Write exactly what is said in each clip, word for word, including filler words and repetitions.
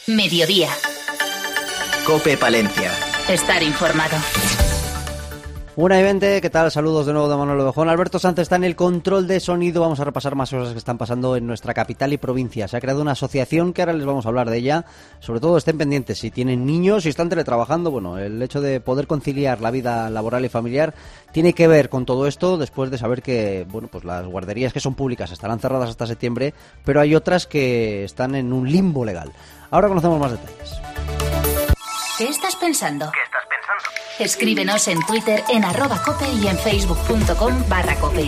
Mediodía. COPE Palencia. Estar informado. Una y veinte, ¿qué tal? Saludos de nuevo de Manuel Ovejón. Alberto Sanz está en el control de sonido. Vamos a repasar más cosas que están pasando en nuestra capital y provincia. Se ha creado una asociación que ahora les vamos a hablar de ella. Sobre todo estén pendientes si tienen niños, si están teletrabajando. Bueno, el hecho de poder conciliar la vida laboral y familiar tiene que ver con todo esto, después de saber que, bueno, pues las guarderías que son públicas estarán cerradas hasta septiembre, pero hay otras que están en un limbo legal. Ahora conocemos más detalles. ¿Qué estás pensando? ¿Qué estás pensando? Escríbenos en Twitter en arroba cope y en facebook.com barra cope.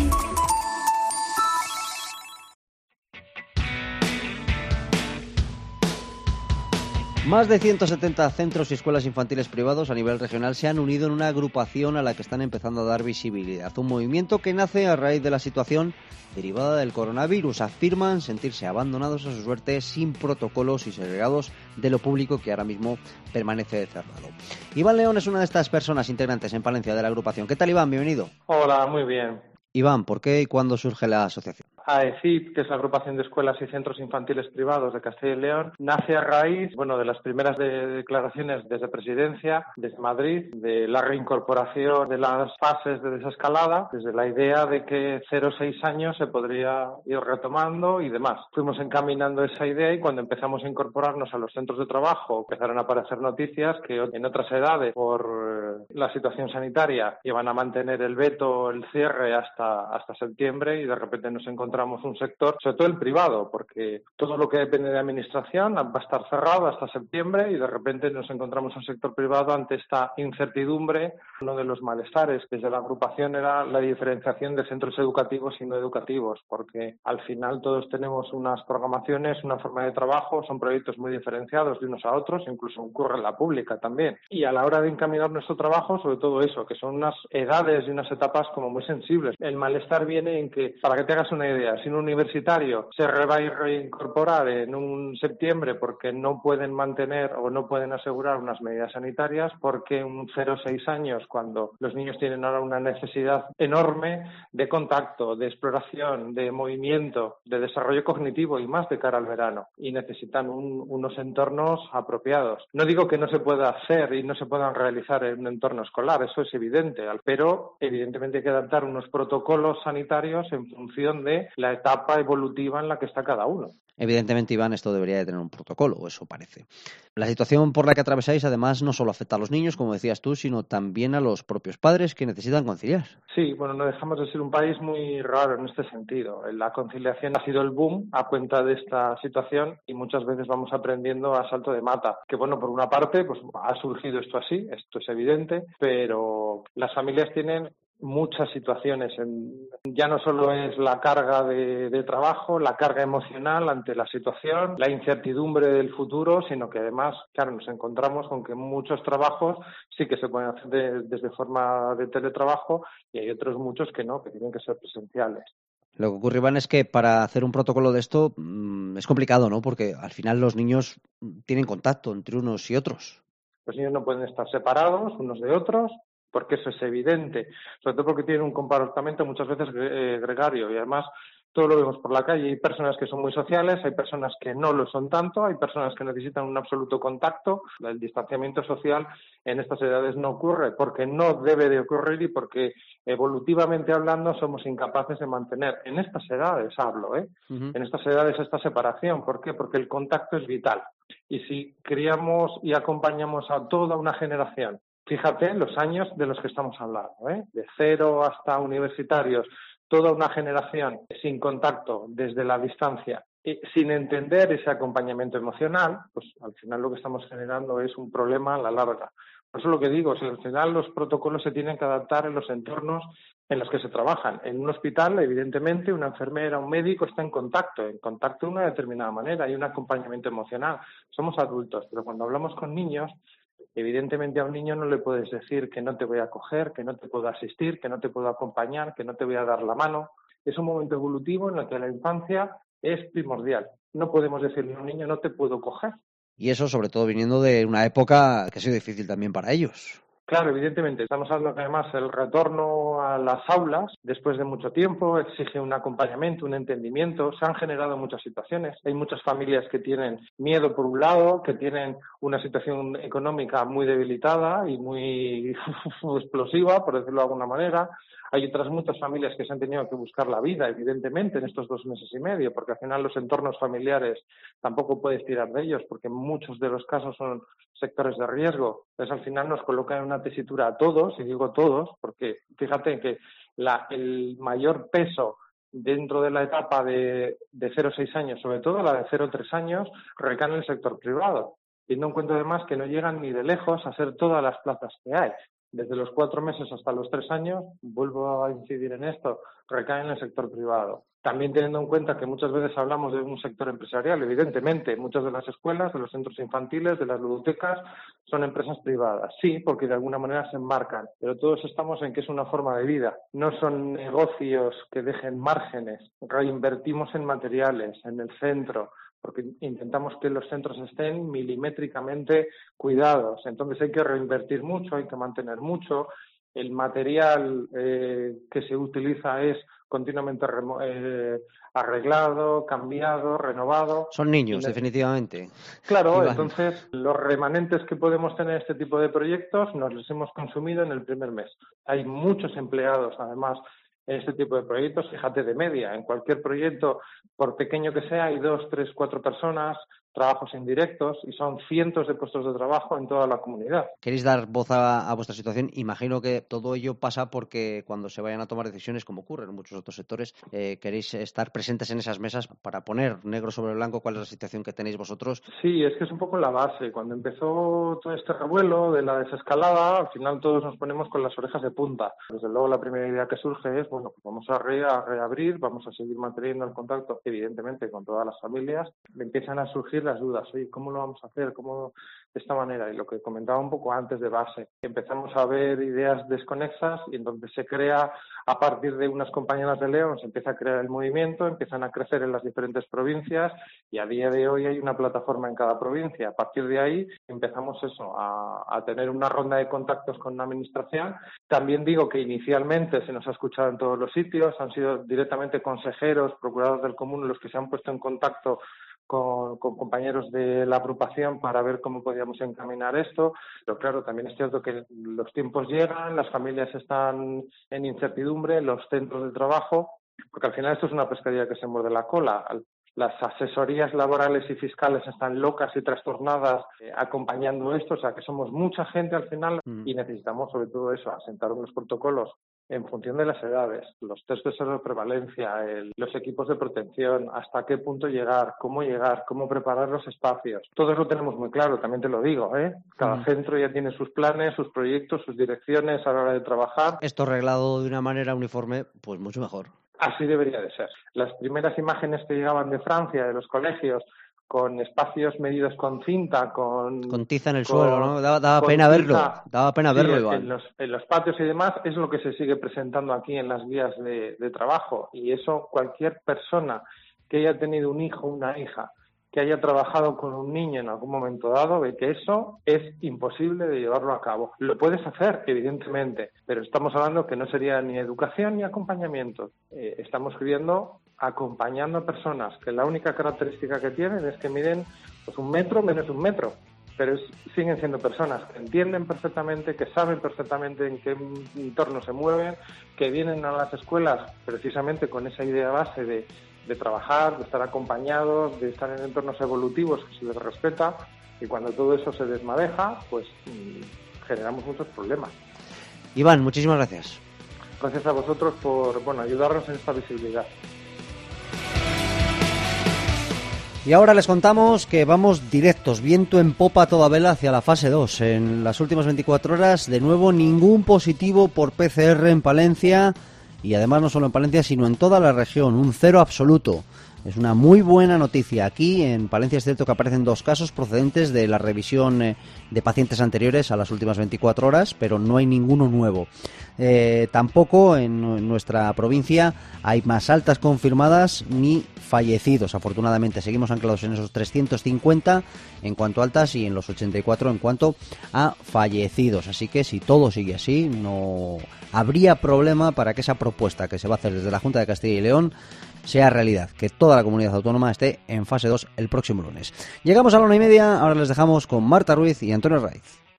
Más de ciento setenta centros y escuelas infantiles privados a nivel regional se han unido en una agrupación a la que están empezando a dar visibilidad. Un movimiento que nace a raíz de la situación derivada del coronavirus. Afirman sentirse abandonados a su suerte, sin protocolos y segregados de lo público que ahora mismo permanece cerrado. Iván León es una de estas personas integrantes en Palencia de la agrupación. ¿Qué tal, Iván? Bienvenido. Hola, muy bien. Iván, ¿por qué y cuándo surge la asociación? AECIP, que es la Agrupación de Escuelas y Centros Infantiles Privados de Castilla y León, nace a raíz, bueno, de las primeras de declaraciones desde Presidencia, desde Madrid, de la reincorporación de las fases de desescalada, desde la idea de que cero a seis años se podría ir retomando y demás. Fuimos encaminando esa idea y cuando empezamos a incorporarnos a los centros de trabajo, empezaron a aparecer noticias que en otras edades, por la situación sanitaria, iban a mantener el veto, el cierre hasta, hasta septiembre y de repente nos encontramos encontramos un sector, sobre todo el privado, porque todo lo que depende de administración va a estar cerrado hasta septiembre y de repente nos encontramos un sector privado ante esta incertidumbre. Uno de los malestares desde la agrupación era la diferenciación de centros educativos y no educativos, porque al final todos tenemos unas programaciones, una forma de trabajo, son proyectos muy diferenciados de unos a otros, incluso ocurre en la pública también. Y a la hora de encaminar nuestro trabajo, sobre todo eso, que son unas edades y unas etapas como muy sensibles. El malestar viene en que, para que te hagas una idea, si un universitario se va a reincorporar en un septiembre porque no pueden mantener o no pueden asegurar unas medidas sanitarias, porque un cero a seis años, cuando los niños tienen ahora una necesidad enorme de contacto, de exploración, de movimiento, de desarrollo cognitivo y más de cara al verano, y necesitan un, unos entornos apropiados. No digo que no se pueda hacer y no se puedan realizar en un entorno escolar, eso es evidente, pero evidentemente hay que adaptar unos protocolos sanitarios en función de la etapa evolutiva en la que está cada uno. Evidentemente, Iván, esto debería de tener un protocolo, o eso parece. La situación por la que atravesáis, además, no solo afecta a los niños, como decías tú, sino también a los propios padres que necesitan conciliar. Sí, bueno, no dejamos de ser un país muy raro en este sentido. La conciliación ha sido el boom a cuenta de esta situación y muchas veces vamos aprendiendo a salto de mata. Que bueno, por una parte, pues ha surgido esto así, esto es evidente, pero las familias tienen muchas situaciones. Ya no solo es la carga de, de trabajo, la carga emocional ante la situación, la incertidumbre del futuro, sino que además, claro, nos encontramos con que muchos trabajos sí que se pueden hacer de, desde forma de teletrabajo y hay otros muchos que no, que tienen que ser presenciales. Lo que ocurre, Iván, es que para hacer un protocolo de esto mmm, es complicado, ¿no? Porque al final los niños tienen contacto entre unos y otros. Los niños no pueden estar separados unos de otros, porque eso es evidente, sobre todo porque tienen un comportamiento muchas veces gregario y además todo lo vemos por la calle. Hay personas que son muy sociales, hay personas que no lo son tanto, hay personas que necesitan un absoluto contacto. El distanciamiento social en estas edades no ocurre porque no debe de ocurrir y porque evolutivamente hablando somos incapaces de mantener, en estas edades hablo, ¿eh? Uh-huh. En estas edades esta separación. ¿Por qué? Porque el contacto es vital. Y si criamos y acompañamos a toda una generación, fíjate los años de los que estamos hablando, ¿eh? De cero hasta universitarios, toda una generación sin contacto desde la distancia, y sin entender ese acompañamiento emocional, pues al final lo que estamos generando es un problema a la larga. Por eso lo que digo, si al final los protocolos se tienen que adaptar en los entornos en los que se trabajan. En un hospital, evidentemente, una enfermera, un médico está en contacto, en contacto de una determinada manera, hay un acompañamiento emocional. Somos adultos, pero cuando hablamos con niños, evidentemente a un niño no le puedes decir que no te voy a coger, que no te puedo asistir, que no te puedo acompañar, que no te voy a dar la mano. Es un momento evolutivo en el que la infancia es primordial. No podemos decirle a un niño no te puedo coger. Y eso sobre todo viniendo de una época que ha sido difícil también para ellos. Claro, evidentemente. Estamos hablando que además el retorno a las aulas, después de mucho tiempo, exige un acompañamiento, un entendimiento. Se han generado muchas situaciones. Hay muchas familias que tienen miedo por un lado, que tienen una situación económica muy debilitada y muy explosiva, por decirlo de alguna manera. Hay otras muchas familias que se han tenido que buscar la vida, evidentemente, en estos dos meses y medio, porque al final los entornos familiares tampoco puedes tirar de ellos, porque muchos de los casos son sectores de riesgo. Entonces, al final nos coloca en una tesitura a todos, y digo todos, porque fíjate que la, el mayor peso dentro de la etapa de, de cero a seis años, sobre todo la de cero a tres años, recae en el sector privado, teniendo en cuenta además que no llegan ni de lejos a ser todas las plazas que hay. Desde los cuatro meses hasta los tres años, vuelvo a incidir en esto, recae en el sector privado. También teniendo en cuenta que muchas veces hablamos de un sector empresarial, evidentemente, muchas de las escuelas, de los centros infantiles, de las ludotecas, son empresas privadas. Sí, porque de alguna manera se enmarcan, pero todos estamos en que es una forma de vida. No son negocios que dejen márgenes. Reinvertimos en materiales, en el centro, porque intentamos que los centros estén milimétricamente cuidados. Entonces hay que reinvertir mucho, hay que mantener mucho. El material eh, que se utiliza es continuamente remo- eh, arreglado, cambiado, renovado. Son niños, y, definitivamente. Claro, Iván. Entonces los remanentes que podemos tener este tipo de proyectos nos los hemos consumido en el primer mes. Hay muchos empleados, además, en este tipo de proyectos, fíjate, de media. En cualquier proyecto, por pequeño que sea, hay dos, tres, cuatro personas, trabajos indirectos, y son cientos de puestos de trabajo en toda la comunidad. ¿Queréis dar voz a, a vuestra situación? Imagino que todo ello pasa porque cuando se vayan a tomar decisiones, como ocurre en muchos otros sectores, eh, queréis estar presentes en esas mesas para poner negro sobre blanco cuál es la situación que tenéis vosotros. Sí, es que es un poco la base. Cuando empezó todo este revuelo de la desescalada, al final todos nos ponemos con las orejas de punta. Desde luego la primera idea que surge es, bueno, pues vamos a, re- a reabrir, vamos a seguir manteniendo el contacto, evidentemente, con todas las familias. Me empiezan a surgir las dudas, oye, ¿cómo lo vamos a hacer? ¿Cómo de esta manera? Y lo que comentaba un poco antes de base, empezamos a ver ideas desconexas y entonces se crea, a partir de unas compañeras de León, se empieza a crear el movimiento, empiezan a crecer en las diferentes provincias y a día de hoy hay una plataforma en cada provincia. A partir de ahí empezamos eso, a, a tener una ronda de contactos con la administración. También digo que inicialmente se nos ha escuchado en todos los sitios, han sido directamente consejeros, procuradores del común los que se han puesto en contacto Con, con compañeros de la agrupación para ver cómo podíamos encaminar esto. Pero claro, también es cierto que los tiempos llegan, las familias están en incertidumbre, los centros de trabajo, porque al final esto es una pescadilla que se muerde la cola. Las asesorías laborales y fiscales están locas y trastornadas eh, acompañando esto, o sea que somos mucha gente al final mm. y necesitamos sobre todo eso, asentar unos protocolos en función de las edades, los test de seroprevalencia, el, los equipos de protección, hasta qué punto llegar, cómo llegar, cómo preparar los espacios. Todo eso lo tenemos muy claro, también te lo digo, ¿eh? Cada mm. centro ya tiene sus planes, sus proyectos, sus direcciones a la hora de trabajar. Esto arreglado de una manera uniforme, pues mucho mejor. Así debería de ser. Las primeras imágenes que llegaban de Francia, de los colegios, con espacios medidos con cinta, con... Con tiza en el con, suelo, ¿no? Daba, daba pena tiza, verlo, daba pena verlo, sí, Iván. En los, en los patios y demás es lo que se sigue presentando aquí en las guías de, de trabajo. Y eso cualquier persona que haya tenido un hijo o una hija, que haya trabajado con un niño en algún momento dado, ve que eso es imposible de llevarlo a cabo. Lo puedes hacer, evidentemente, pero estamos hablando que no sería ni educación ni acompañamiento. Eh, estamos viviendo acompañando a personas que la única característica que tienen es que miden pues un metro menos un metro, pero es, siguen siendo personas que entienden perfectamente, que saben perfectamente en qué entorno se mueven, que vienen a las escuelas precisamente con esa idea base de, de trabajar, de estar acompañados, de estar en entornos evolutivos que se les respeta, y cuando todo eso se desmadeja, pues mmm, generamos muchos problemas. Iván, muchísimas gracias. Gracias a vosotros por bueno ayudarnos en esta visibilidad. Y ahora les contamos que vamos directos, viento en popa a toda vela hacia la fase dos. En las últimas veinticuatro horas, de nuevo, ningún positivo por P C R en Palencia, y además no solo en Palencia, sino en toda la región, un cero absoluto. Es una muy buena noticia. Aquí en Palencia es cierto que aparecen dos casos procedentes de la revisión eh, de pacientes anteriores a las últimas veinticuatro horas, pero no hay ninguno nuevo. Eh, tampoco en, en nuestra provincia hay más altas confirmadas ni fallecidos. Afortunadamente seguimos anclados en esos trescientos cincuenta en cuanto a altas y en los ochenta y cuatro en cuanto a fallecidos. Así que si todo sigue así, no habría problema para que esa propuesta que se va a hacer desde la Junta de Castilla y León sea realidad, que toda la comunidad autónoma esté en fase dos el próximo lunes. Llegamos a la una y media, ahora les dejamos con Marta Ruiz y Antonio Raiz.